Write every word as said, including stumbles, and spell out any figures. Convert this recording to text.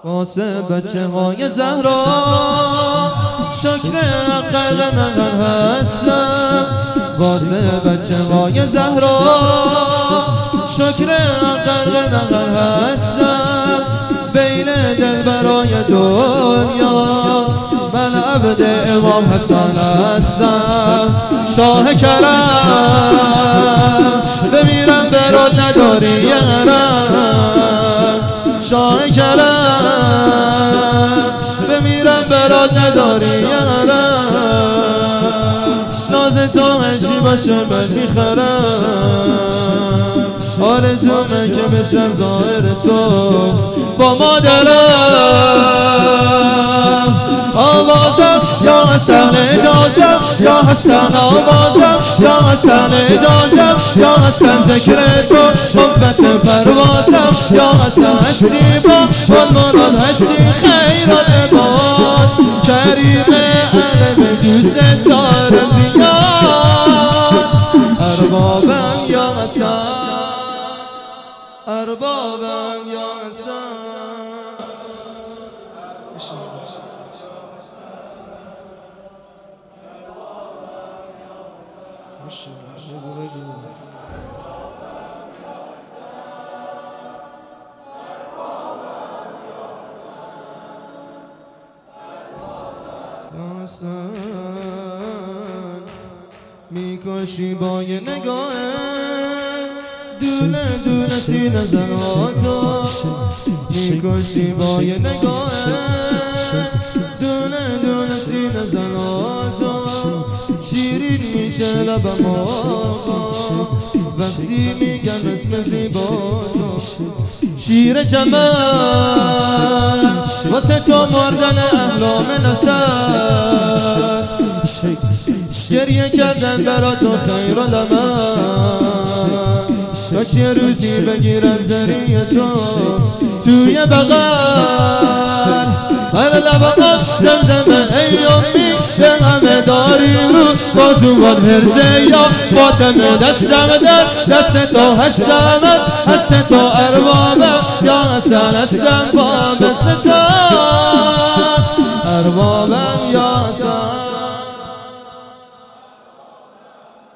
واسه بچه های زهرا شکر حقق من هستم. واسه بچه های زهرا شکر حقق من هستم. بین دل برای دنیا من عبد امام حسن هستم. شاه کرم بمیرم برات نداری یارم. شاه کرم بمیرم برات نداری یارم. ناز تو هرچی باشه من میخرم. آرزومه که بشم ظاهر تو با مادرم. آوازم یا حسن اجازم یا حسن آوازم یا حسن اجازم یا حسن ذکر تو محبت پروازم یا حسن هستی با والمراد هستی خیر العباد. کریم علم دوست دارم زیاد. اربابم یا حسن اربابم یا حسن. میکشی با یه نگاهه دونه دونه سینه زناتو. میکشی با یه نگاهه دونه دونه سینه زناتو. شیرین میشه لبم آقا وقتی میگن اسم زیباتو. شیر جمال واسه تو مردن اهلام نسل. گریه کردن برا تو خیر العمل. کاش یه روزی بگیرم زریه تو توی بغل. هر لبم زمزمه ای امی به همه داری رو بازوان هرزه یا فاطمه. دستم در دست تو هستم از هست تو اربابم یا حسن هستم با دست تو اربابم